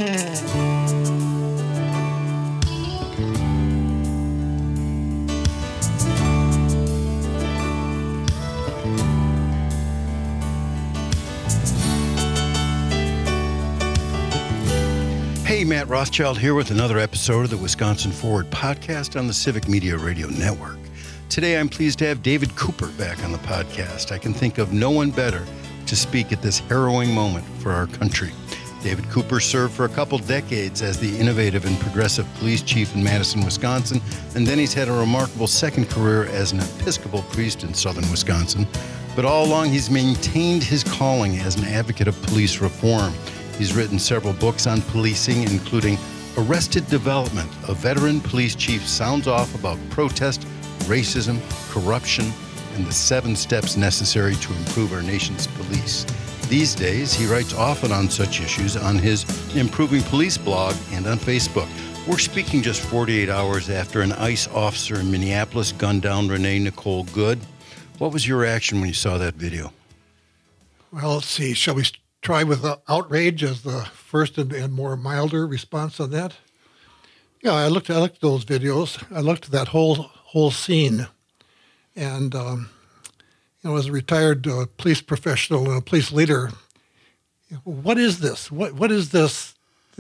Hey, Matt Rothschild here with another episode of the Wisconsin Forward podcast on the Civic Media Radio Network. Today, I'm pleased to have David Cooper back on the podcast. I can think of no one better to speak at this harrowing moment for our country. David Cooper served for a couple decades as the innovative and progressive police chief in Madison, Wisconsin, and then he's had a remarkable second career as an Episcopal priest in southern Wisconsin. But all along, he's maintained his calling as an advocate of police reform. He's written several books on policing, including Arrested Development. A veteran police chief sounds off about protest, racism, corruption, and the 7 steps necessary to improve our nation's police. These days, he writes often on such issues on his Improving Police blog and on Facebook. We're speaking just 48 hours after an ICE officer in Minneapolis gunned down Renee Nicole Good. What was your reaction when you saw that video? Well, let's see. Shall we try with outrage as the first and more milder response on that? Yeah, I looked at those videos. I looked at that whole scene, and as a retired police professional and a police leader, what is this? What is this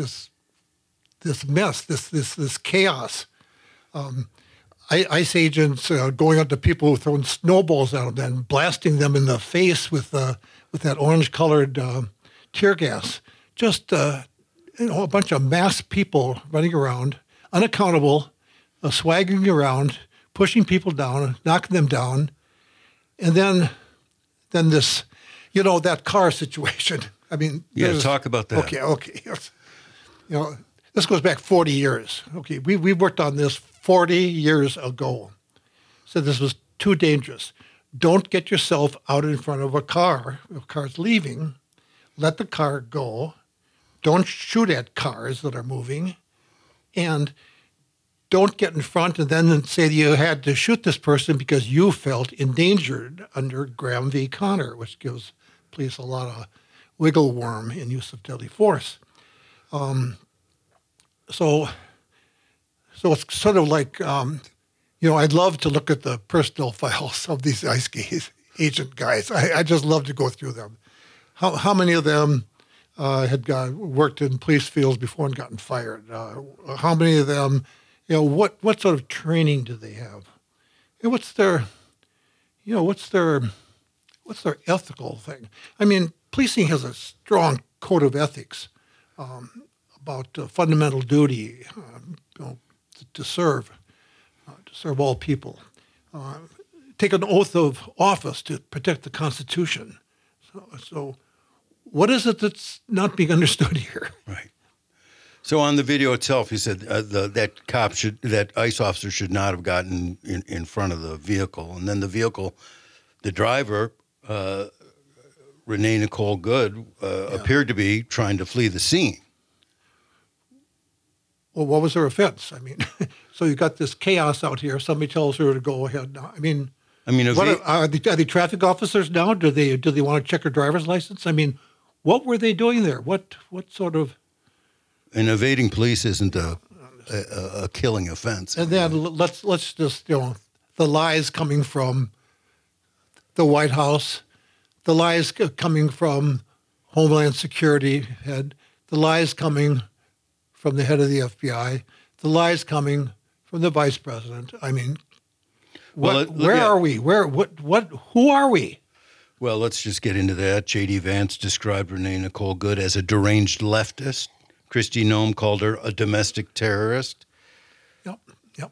mess? This chaos? ICE agents going up to people throwing snowballs at them and blasting them in the face with that orange-colored tear gas. Just a bunch of masked people running around, unaccountable, swaggering around, pushing people down, knocking them down, and then this, that car situation. I mean, talk about that. Okay. This goes back 40 years. Okay, we worked on this 40 years ago. Said this was too dangerous. Don't get yourself out in front of a car. If a car's leaving, let the car go. Don't shoot at cars that are moving. And don't get in front and then say that you had to shoot this person because you felt endangered under Graham v. Connor, which gives police a lot of wiggle worm in use of deadly force. So it's sort of like, I'd love to look at the personnel files of these ICE agent guys. I just love to go through them. How many of them had worked in police fields before and gotten fired? How many of them, what sort of training do they have? And what's their ethical thing? I mean, policing has a strong code of ethics about fundamental duty, to serve all people. Take an oath of office to protect the Constitution. So what is it that's not being understood here? Right. So on the video itself, you said that ICE officer should not have gotten in front of the vehicle. And then the driver, Renee Nicole Good, appeared to be trying to flee the scene. Well, what was her offense? I mean, so you got this chaos out here. Somebody tells her to go ahead now. Are they traffic officers now? Do they want to check her driver's license? I mean, what were they doing there? What sort of? And evading police isn't a killing offense. And then let's just the lies coming from the White House, the lies coming from Homeland Security head, the lies coming from the head of the FBI, the lies coming from the vice president. I mean, where are we? Who are we? Well, let's just get into that. J.D. Vance described Renee Nicole Good as a deranged leftist. Kristi Noem called her a domestic terrorist. Yep.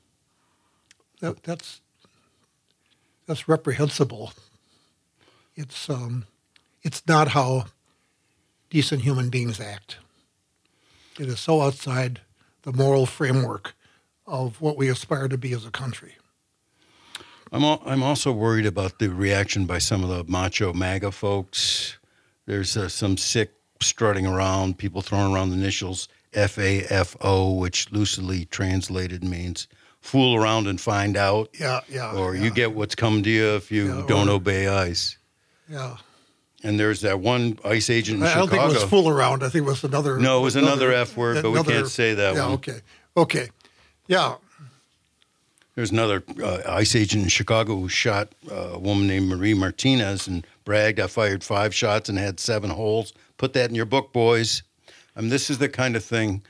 That's reprehensible. It's not how decent human beings act. It is so outside the moral framework of what we aspire to be as a country. I'm also worried about the reaction by some of the macho MAGA folks. There's some sick strutting around, people throwing around the initials FAFO, which loosely translated means fool around and find out. Yeah. Or you get what's coming to you if you don't obey ICE. Yeah. And there's that one ICE agent in I Chicago. don't think it was fool around. I think it was another. No, it was another F word, but we can't say that yeah, one. Okay. Yeah. There's another ICE agent in Chicago who shot a woman named Marie Martinez and bragged, I fired 5 shots and had 7 holes. Put that in your book, boys. This is the kind of thing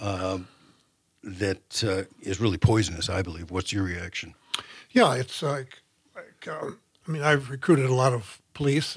that is really poisonous, I believe. What's your reaction? Yeah, it's like I've recruited a lot of police.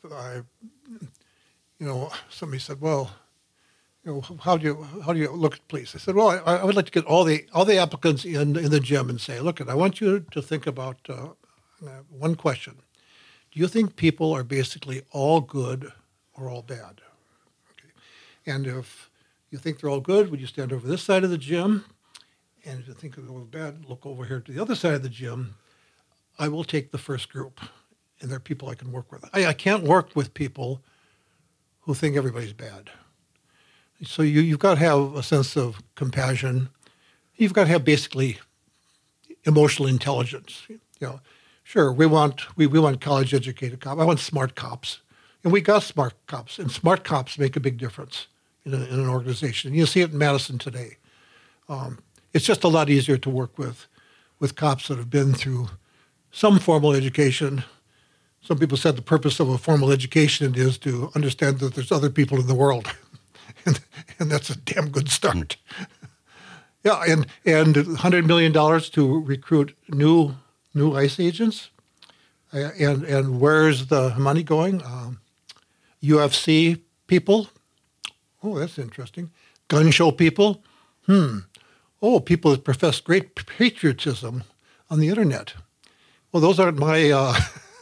Somebody said, well, how do you look at police? I said, well, I would like to get all the applicants in the gym and say, look, I want you to think about one question. Do you think people are basically all good or all bad? Okay. And if you think they're all good, would you stand over this side of the gym? And if you think they're all bad, look over here to the other side of the gym. I will take the first group, and they're people I can work with. I can't work with people who think everybody's bad. So you've got to have a sense of compassion. You've got to have basically emotional intelligence. Sure, we want college-educated cops. I want smart cops, and we got smart cops. And smart cops make a big difference in an organization. You see it in Madison today. It's just a lot easier to work with cops that have been through some formal education. Some people said the purpose of a formal education is to understand that there's other people in the world. and that's a damn good start. Yeah, and $100 million to recruit new ICE agents. And where's the money going? UFC people. Oh, that's interesting. Gun show people. Oh, people that profess great patriotism on the internet. Well, those aren't my...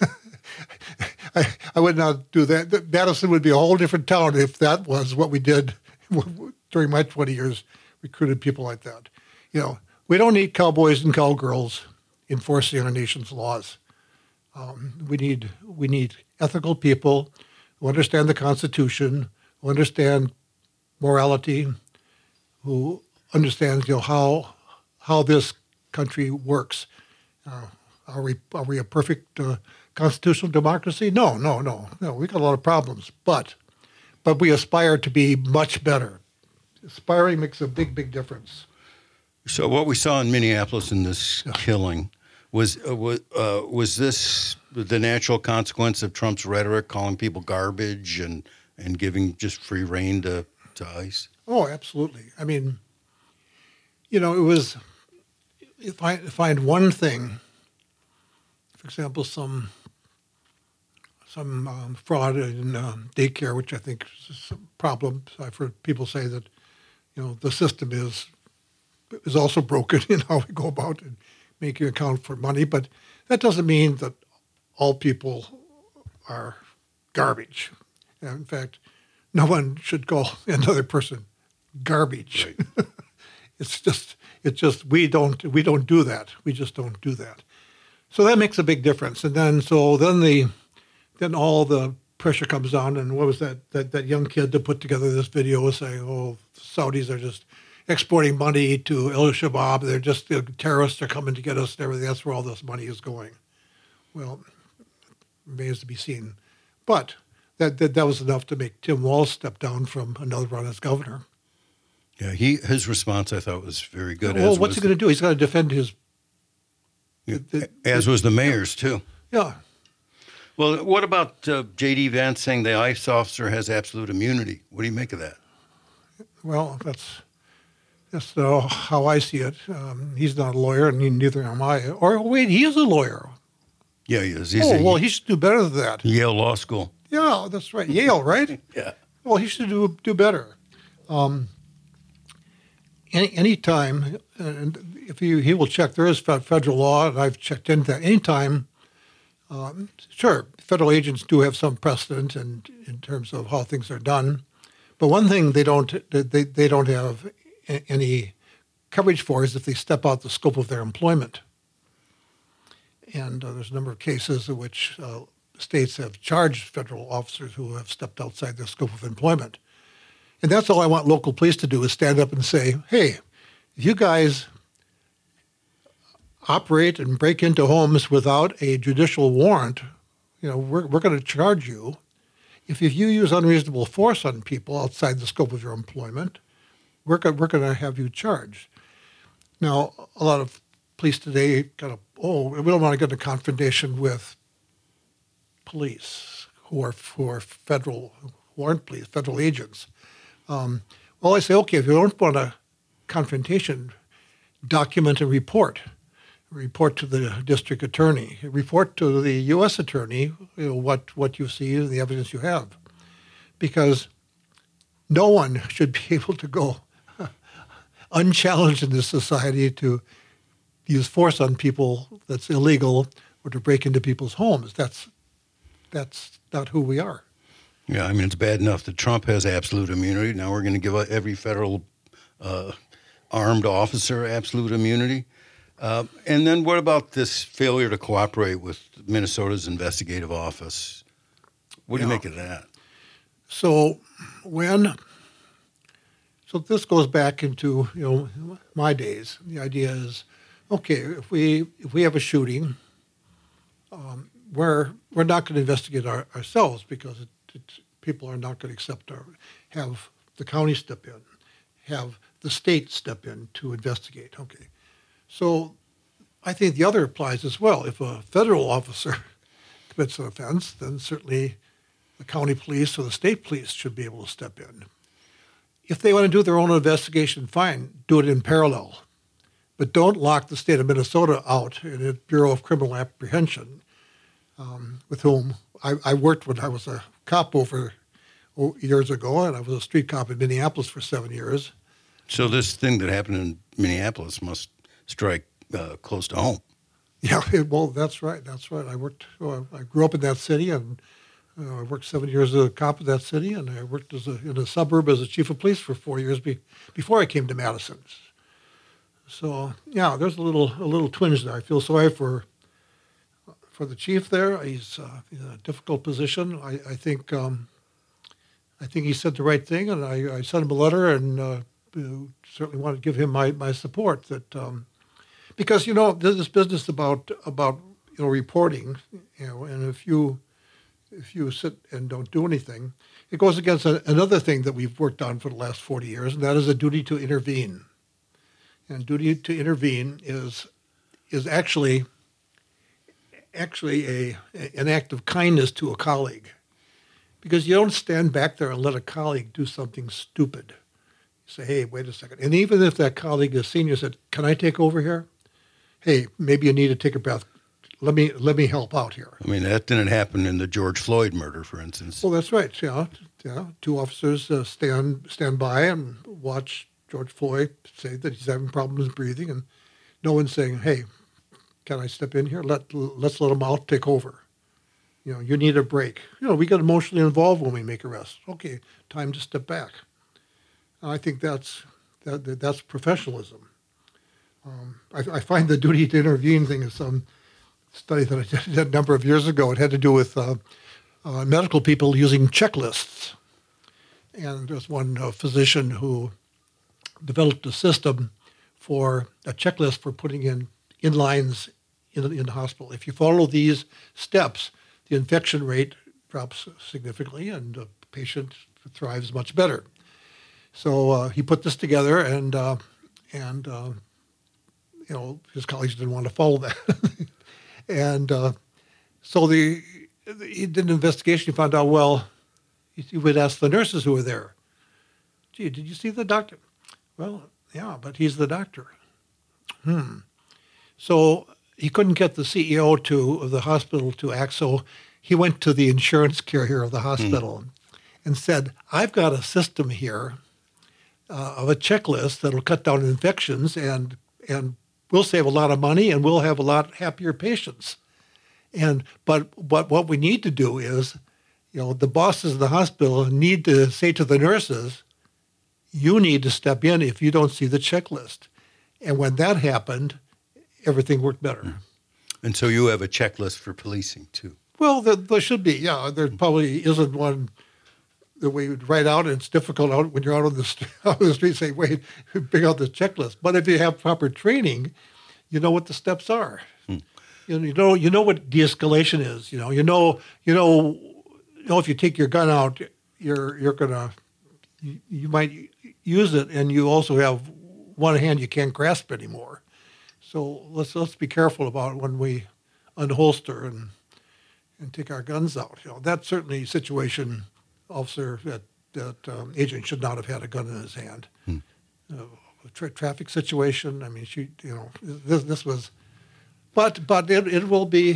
I would not do that. Madison would be a whole different town if that was what we did during my 20 years, recruited people like that. We don't need cowboys and cowgirls enforcing our nation's laws. We need ethical people who understand the Constitution, who understand morality, who understand how this country works. Are we a perfect constitutional democracy? No. We got a lot of problems, but we aspire to be much better. Aspiring makes a big difference. So what we saw in Minneapolis in this killing was this the natural consequence of Trump's rhetoric, calling people garbage and giving just free rein to ICE? Oh, absolutely. It was find one thing. For example, some fraud in daycare, which I think is a problem. I've heard people say that, the system is also broken in how we go about and making account for money. But that doesn't mean that all people are garbage. And in fact, no one should call another person garbage. Right. It's just we don't do that. We just don't do that. So that makes a big difference. And then all the pressure comes on. And what was that young kid that put together this video saying, oh, Saudis are just exporting money to Al-Shabaab. They're just terrorists are coming to get us and everything. That's where all this money is going. Well, remains to be seen. But that was enough to make Tim Walz step down from another run as governor. Yeah, his response I thought was very good. Well, what's he going to do? He's got to defend his... as was the mayor's, too. Yeah. Well, what about J.D. Vance saying the ICE officer has absolute immunity? What do you make of that? Well, that's how I see it. He's not a lawyer, and neither am I. Or wait, he is a lawyer. Yeah, he is. He should do better than that. Yale Law School. Yeah, that's right. Yale, right? Yeah. Well, he should do better. Any time, and if he will check, there is federal law, and I've checked into that. Anytime, sure, federal agents do have some precedent in terms of how things are done, but one thing they don't have any coverage for is if they step out the scope of their employment. And there's a number of cases in which states have charged federal officers who have stepped outside their scope of employment. And that's all I want local police to do is stand up and say, hey, if you guys operate and break into homes without a judicial warrant, we're going to charge you. if you use unreasonable force on people outside the scope of your employment, we're going to have you charged. Now, a lot of police today we don't want to get into confrontation with police who aren't police, federal agents. I say, okay, if you don't want a confrontation, document and report. Report to the district attorney. Report to the U.S. attorney what you see and the evidence you have. Because no one should be able to go unchallenged in this society to use force on people that's illegal or to break into people's homes. That's not who we are. Yeah, I mean, it's bad enough that Trump has absolute immunity. Now we're going to give every federal armed officer absolute immunity. And then what about this failure to cooperate with Minnesota's investigative office? What do you make of that? So this goes back into my days. The idea is, okay, if we have a shooting, we're not going to investigate ourselves because people are not going to have the county step in, have the state step in to investigate. Okay. So I think the other applies as well. If a federal officer commits an offense, then certainly the county police or the state police should be able to step in. If they want to do their own investigation, fine, do it in parallel. But don't lock the state of Minnesota out in a Bureau of Criminal Apprehension, with whom I worked when I was a cop over years ago, and I was a street cop in Minneapolis for 7 years. So this thing that happened in Minneapolis must strike close to home. Yeah, well, that's right. I grew up in that city, and I worked 7 years as a cop in that city, and I worked in a suburb as a chief of police for 4 years before I came to Madison. So yeah, there's a little twinge there. I feel sorry for the chief there. He's in a difficult position. I think he said the right thing, and I sent him a letter and certainly want to give him my support. That because there's this business about reporting, and if you sit and don't do anything, it goes against another thing that we've worked on for the last 40 years, and that is a duty to intervene. And duty to intervene is actually an act of kindness to a colleague, because you don't stand back there and let a colleague do something stupid. You say, hey, wait a second. And even if that colleague is senior, said, can I take over here? Hey, maybe you need to take a breath. Let me help out here. I mean, that didn't happen in the George Floyd murder, for instance. Well, that's right. Yeah. Two officers stand by and watch George Floyd say that he's having problems breathing, and no one's saying, hey, can I step in here? Let's let him out, take over. You need a break. We get emotionally involved when we make arrests. Okay, time to step back. I think that's professionalism. I find the duty to intervene thing is some study that I did a number of years ago. It had to do with medical people using checklists. And there's one physician who developed a system for a checklist for putting in lines in the hospital. If you follow these steps, the infection rate drops significantly and the patient thrives much better. So he put this together, and his colleagues didn't want to follow that. And so he did an investigation. He found out, well, he would ask the nurses who were there, gee, did you see the doctor? Well, yeah, but he's the doctor. So he couldn't get the CEO of the hospital to act, so he went to the insurance carrier of the hospital and said, I've got a system here of a checklist that'll cut down infections and we'll save a lot of money and we'll have a lot happier patients. But what we need to do is, the bosses of the hospital need to say to the nurses, you need to step in if you don't see the checklist. And when that happened, everything worked better. And so you have a checklist for policing too. Well, there should be. Yeah, there probably isn't one that we would write out. And it's difficult when you're out on the street say, wait, bring out the checklist. But if you have proper training, you know what the steps are. You know what de-escalation is. if you take your gun out, you might use it, and you also have one hand you can't grasp anymore. So let's be careful about when we unholster and take our guns out. That's certainly a situation, officer, that agent should not have had a gun in his hand. Traffic situation. I mean, this was, but it will be.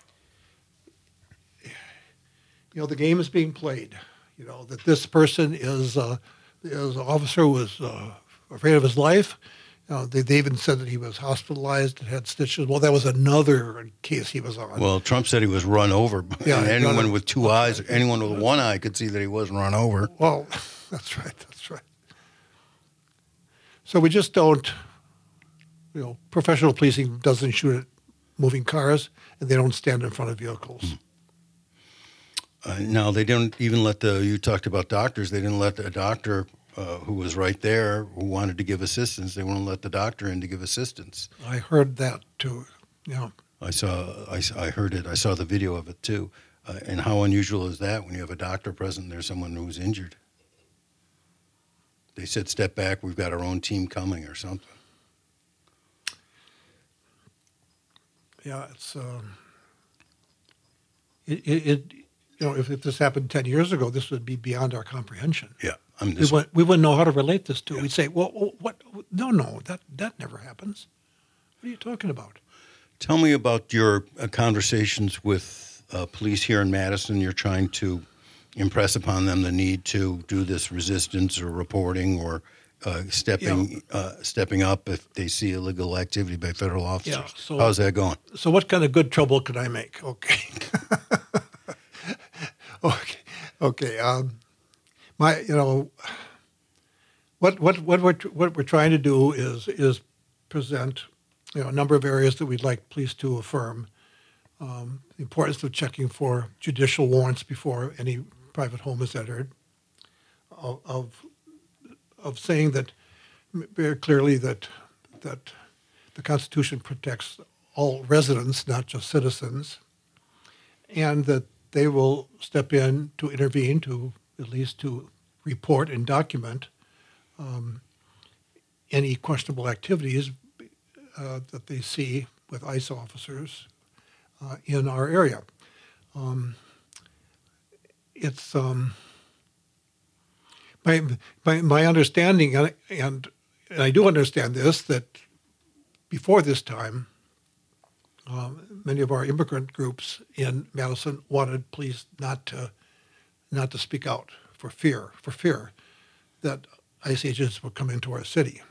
The game is being played. That this person is an officer who was afraid of his life. They even said that he was hospitalized and had stitches. Well, that was another case he was on. Well, Trump said he was run over. Yeah, and anyone with two eyes, anyone with one eye could see that he wasn't run over. Well, that's right. So we just don't, professional policing doesn't shoot at moving cars, and they don't stand in front of vehicles. Now, they don't even let you talked about doctors, they didn't let a doctor who was right there who wanted to give assistance, they wouldn't let the doctor in to give assistance. I heard that too, I heard it, I saw the video of it too. And how unusual is that when you have a doctor present and there's someone who's injured? They said, step back, we've got our own team coming or something. Yeah, it's, if this happened 10 years ago, this would be beyond our comprehension. Yeah. We wouldn't know how to relate this to. Yeah. We'd say, well, what? No, that never happens. What are you talking about? Tell me about your conversations with police here in Madison. You're trying to impress upon them the need to do this resistance or reporting or stepping up if they see illegal activity by federal officers. Yeah, so, how's that going? So what kind of good trouble can I make? Okay. Okay. What we're trying to do is present, a number of areas that we'd like police to affirm. The importance of checking for judicial warrants before any private home is entered. Of saying that very clearly that the Constitution protects all residents, not just citizens, and that they will step in to intervene, to at least to report and document any questionable activities that they see with ICE officers in our area. It's my understanding, and I do understand this, that before this time, many of our immigrant groups in Madison wanted police not to speak out for fear that ICE agents would come into our city.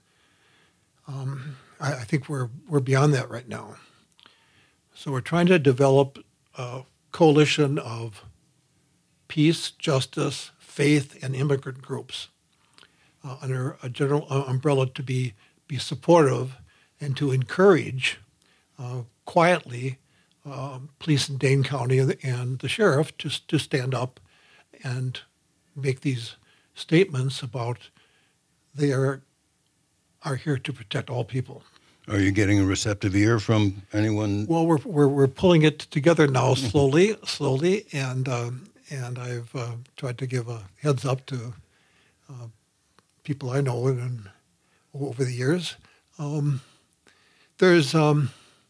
I think we're beyond that right now. So we're trying to develop a coalition of peace, justice, faith, and immigrant groups under a general umbrella to be supportive and to encourage quietly police in Dane County and the sheriff to stand up and make these statements about they are here to protect all people. Are you getting a receptive ear from anyone? Well, we're pulling it together now slowly, and I've tried to give a heads up to people I know and over the years. There's not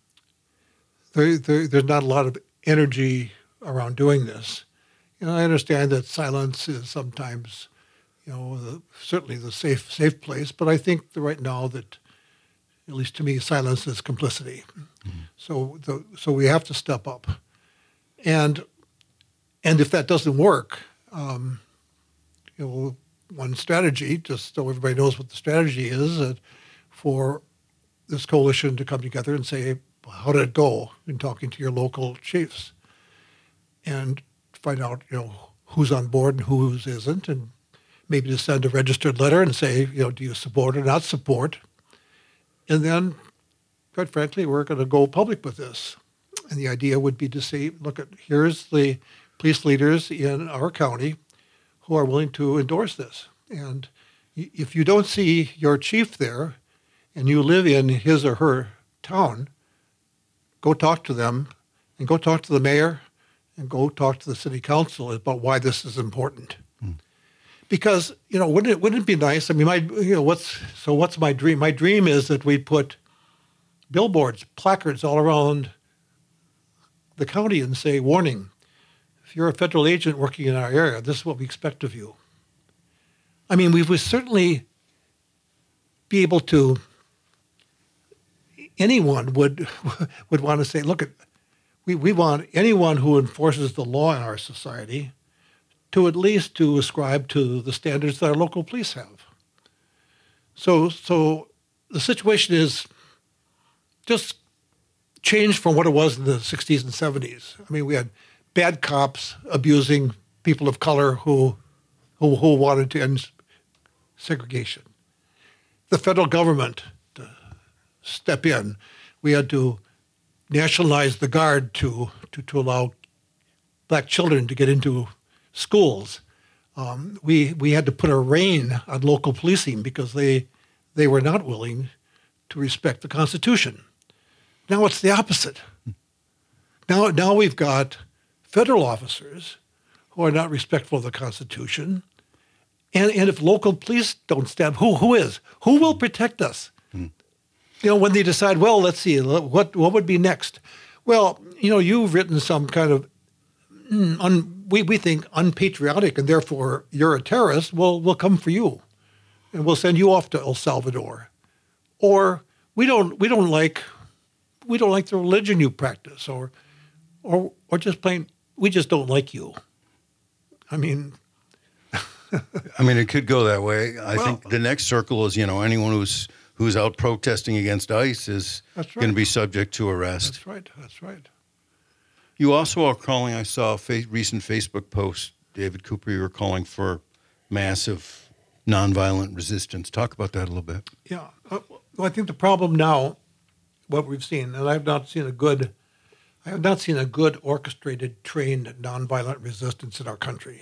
a lot of energy around doing this. I understand that silence is sometimes, certainly the safe place, but I think that right now that, at least to me, silence is complicity. Mm-hmm. So we have to step up, and if that doesn't work, one strategy, just so everybody knows what the strategy is, for this coalition to come together and say, how did it go in talking to your local chiefs, and find out, who's on board and who isn't, and maybe to send a registered letter and say, do you support or not support? And then, quite frankly, we're going to go public with this. And the idea would be to say, here's the police leaders in our county who are willing to endorse this. And if you don't see your chief there and you live in his or her town, go talk to them and go talk to the mayor and go talk to the city council about why this is important. Because, wouldn't it be nice? I mean, what's my dream? My dream is that we put billboards, placards all around the county and say, warning, if you're a federal agent working in our area, this is what we expect of you. I mean, we would certainly be able to, anyone would want to say, look, we want anyone who enforces the law in our society to at least to ascribe to the standards that our local police have. So the situation is just changed from what it was in the 60s and 70s. I mean, we had bad cops abusing people of color who wanted to end segregation. The federal government to step in. We had to nationalize the Guard to allow black children to get into schools. We had to put a rein on local policing because they were not willing to respect the Constitution. Now it's the opposite. Now we've got federal officers who are not respectful of the Constitution. And if local police don't stand, who is? Who will protect us? When they decide, well, let's see, what would be next? Well, you've written some kind of, we think, unpatriotic, and therefore you're a terrorist. Well, we'll come for you, and we'll send you off to El Salvador. Or we don't like the religion you practice, or just plain, we just don't like you. I mean, it could go that way. I think the next circle is, anyone who's out protesting against ICE is going to be subject to arrest. That's right. You also are calling, I saw a recent Facebook post, David Cooper, you were calling for massive nonviolent resistance. Talk about that a little bit. Yeah. Well, I think the problem now, what we've seen, and I have not seen a good orchestrated, trained nonviolent resistance in our country.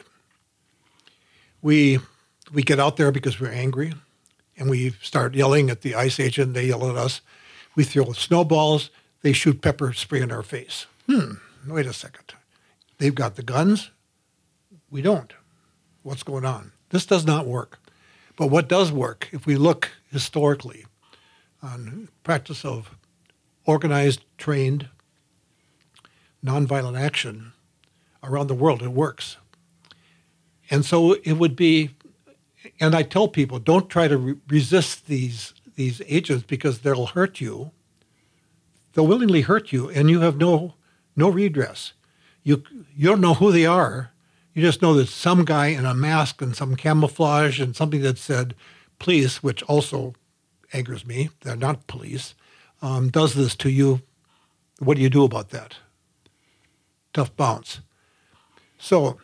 We get out there because we're angry, and we start yelling at the ICE agent. They yell at us. We throw snowballs. They shoot pepper spray in our face. Wait a second. They've got the guns. We don't. What's going on? This does not work. But what does work, if we look historically on practice of organized, trained, nonviolent action around the world, it works. And so it would be, and I tell people, don't try to resist these agents because they'll hurt you. They'll willingly hurt you, and you have no redress. You don't know who they are. You just know that some guy in a mask and some camouflage and something that said police, which also angers me, they're not police, does this to you. What do you do about that? Tough bounce. So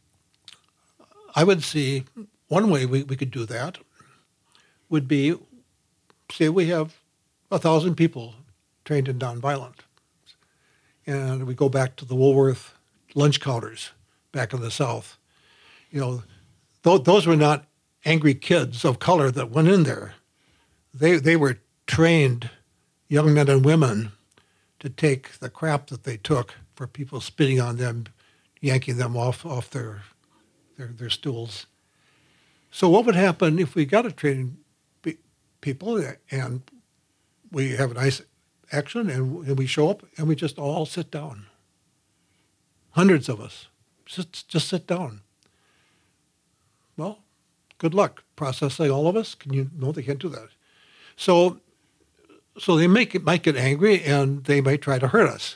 I would see one way we could do that would be, say we have 1,000 people trained in nonviolent. And we go back to the Woolworth lunch counters back in the South. Those were not angry kids of color that went in there. They were trained young men and women to take the crap that they took for people spitting on them, yanking them off their stools. So what would happen if we got to train people and we have a nice action and we show up and we just all sit down? Hundreds of us just sit down. Well, good luck processing all of us. No, they can't do that. So they might get angry and they might try to hurt us.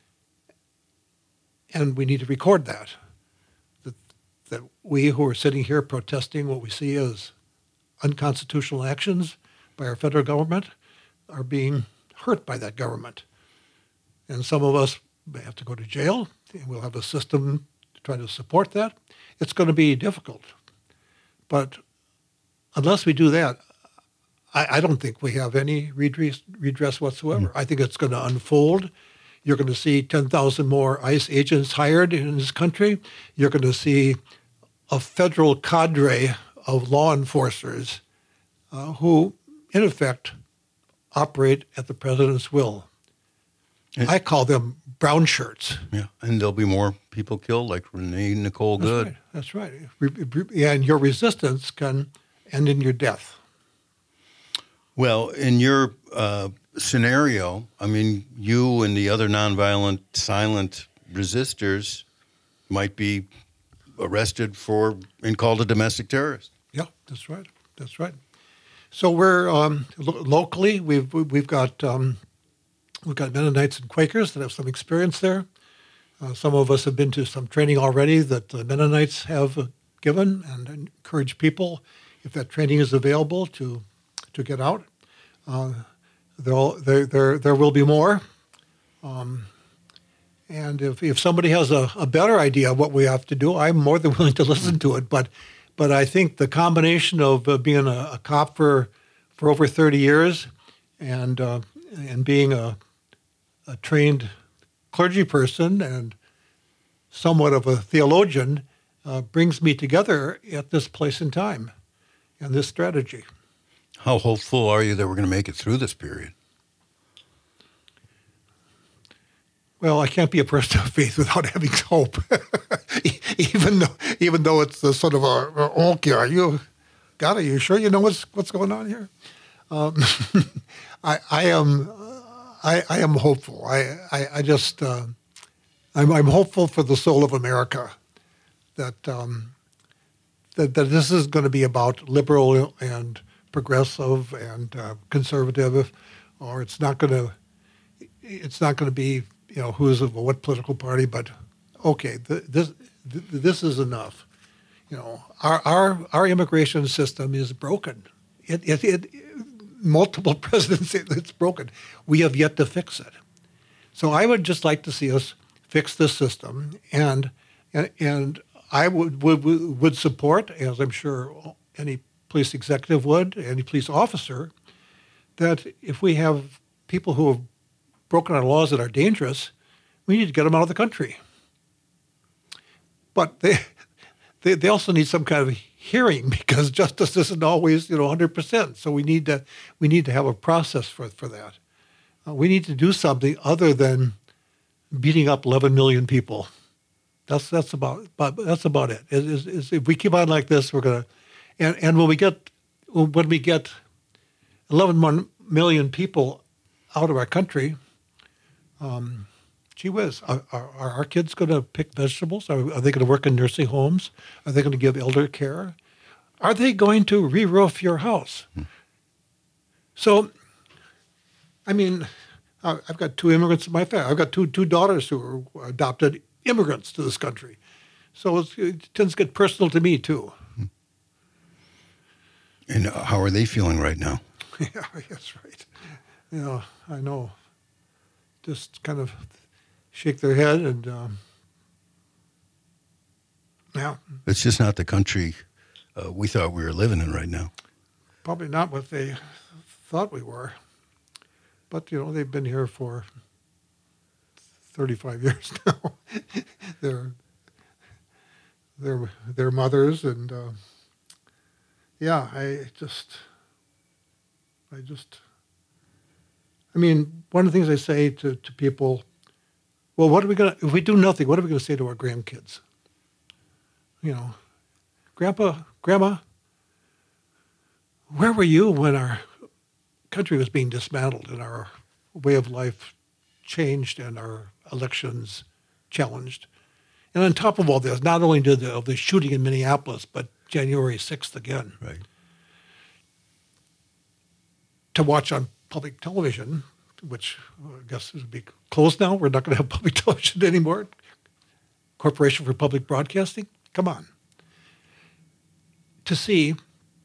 And we need to record that we who are sitting here protesting what we see as unconstitutional actions by our federal government are being hurt by that government. And some of us may have to go to jail, and we'll have a system to try to support that. It's going to be difficult. But unless we do that, I don't think we have any redress whatsoever. I think it's going to unfold. You're going to see 10,000 more ICE agents hired in this country. You're going to see a federal cadre of law enforcers who, in effect, operate at the president's will. I call them brown shirts. Yeah, and there'll be more people killed, like Renee Nicole Good. That's right. And your resistance can end in your death. Well, in your scenario, I mean, you and the other nonviolent, silent resistors might be arrested and called a domestic terrorist. Yeah, that's right. That's right. So we're locally. We've got Mennonites and Quakers that have some experience there. Some of us have been to some training already that the Mennonites have given, and encourage people, if that training is available, to get out. There will be more. And if somebody has a better idea of what we have to do, I'm more than willing to listen to it. But I think the combination of being a cop for over 30 years and being a trained clergy person and somewhat of a theologian brings me together at this place and time and this strategy. How hopeful are you that we're going to make it through this period? Well, I can't be a person of faith without having hope, even though it's a sort of okay. Are you sure you know what's going on here? I am hopeful. I'm hopeful for the soul of America that this is going to be about liberal and progressive and conservative, or it's not going to be who's of what political party. But okay, this is enough. Our immigration system is broken. It multiple presidents say it's broken. We have yet to fix it. So I would just like to see us fix this system, and I would support, as I'm sure any police executive would, any police officer, that if we have people who have broken our laws that are dangerous, we need to get them out of the country. But they also need some kind of hearing, because justice isn't always 100%. So we need to have a process for that. We need to do something other than beating up 11 million people. That's about it. If we keep on like this, we're gonna, and when we get 11 million people out of our country, gee whiz, are our kids going to pick vegetables? Are they going to work in nursing homes? Are they going to give elder care? Are they going to re-roof your house? So, I mean, I've got two immigrants in my family. I've got two daughters who are adopted immigrants to this country. So it tends to get personal to me, too. And how are they feeling right now? Yeah, that's right. I know. Just kind of shake their head and, yeah. It's just not the country we thought we were living in right now. Probably not what they thought we were. But, they've been here for 35 years now. They're mothers, and yeah, I mean, one of the things I say to people, well, if we do nothing, what are we going to say to our grandkids? Grandpa, Grandma, where were you when our country was being dismantled and our way of life changed and our elections challenged? And on top of all this, not only did the shooting in Minneapolis, but January 6th again. Right. To watch on public television, which I guess would be closed now. We're not going to have public television anymore. Corporation for Public Broadcasting? Come on. To see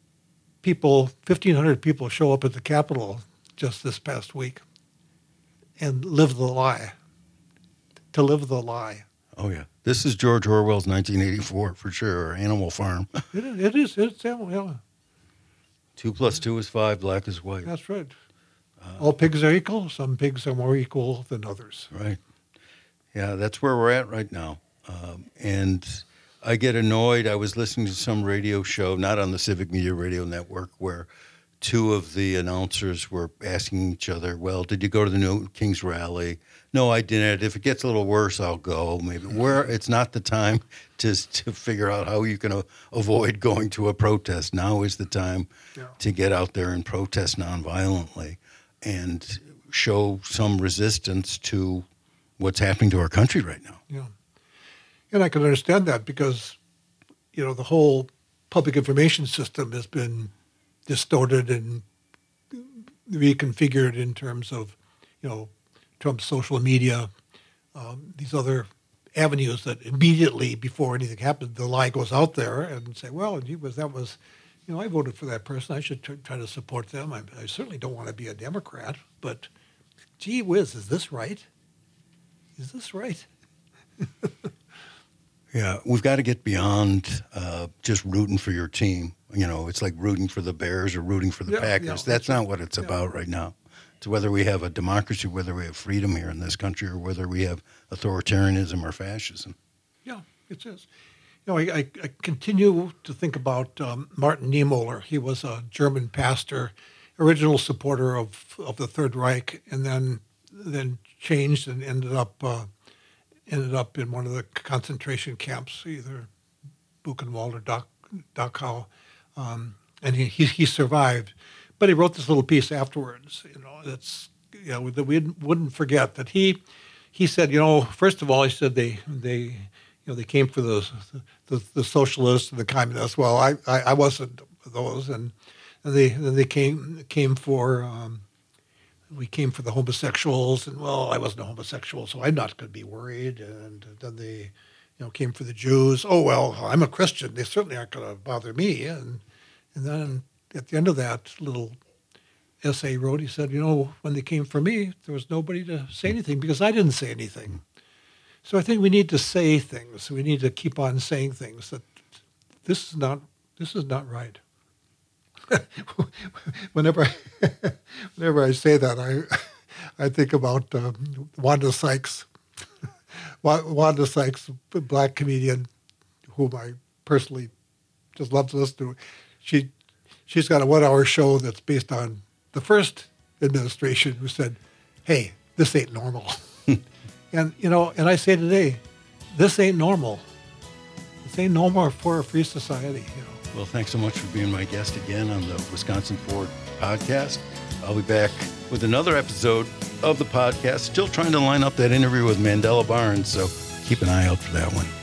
1,500 people show up at the Capitol just this past week and live the lie. To live the lie. Oh, yeah. This is George Orwell's 1984, for sure, or Animal Farm. It is. It's Animal, yeah. 2 + 2 is 5, black is white. That's right. All pigs are equal. Some pigs are more equal than others. Right. Yeah, that's where we're at right now. And I get annoyed. I was listening to some radio show, not on the Civic Media Radio Network, where two of the announcers were asking each other, well, did you go to the New Kings rally? No, I didn't. If it gets a little worse, I'll go. Maybe it's not the time to figure out how you can avoid going to a protest. Now is the time to get out there and protest nonviolently and show some resistance to what's happening to our country right now. Yeah. And I can understand that because, the whole public information system has been distorted and reconfigured in terms of, Trump's social media, these other avenues that immediately before anything happens, the lie goes out there and say, well, I voted for that person. I should try to support them. I certainly don't want to be a Democrat, but gee whiz, is this right? Is this right? Yeah, we've got to get beyond just rooting for your team. It's like rooting for the Bears or rooting for the Packers. That's not what it's about right now. It's whether we have a democracy, whether we have freedom here in this country, or whether we have authoritarianism or fascism. Yeah, it is. I continue to think about Martin Niemöller. He was a German pastor, original supporter of the Third Reich, and then changed and ended up in one of the concentration camps, either Buchenwald or Dachau, and he survived. But he wrote this little piece afterwards, that we wouldn't forget that he said, first of all, he said they came for the socialists and the communists. Well, I wasn't those, and they came for. We came for the homosexuals, and I wasn't a homosexual, so I'm not going to be worried. And then they, came for the Jews. Oh well, I'm a Christian. They certainly aren't going to bother me. And then at the end of that little essay he wrote, he said, when they came for me, there was nobody to say anything because I didn't say anything. So I think we need to say things. We need to keep on saying things that this is not right. Whenever I say that, I think about Wanda Sykes. Wanda Sykes, a black comedian whom I personally just love to listen to. She's got a 1-hour show that's based on the first administration who said, "Hey, this ain't normal." And I say today, this ain't normal. This ain't normal for a free society. Well, thanks so much for being my guest again on the Wisconsin Forward podcast. I'll be back with another episode of the podcast, still trying to line up that interview with Mandela Barnes, so keep an eye out for that one.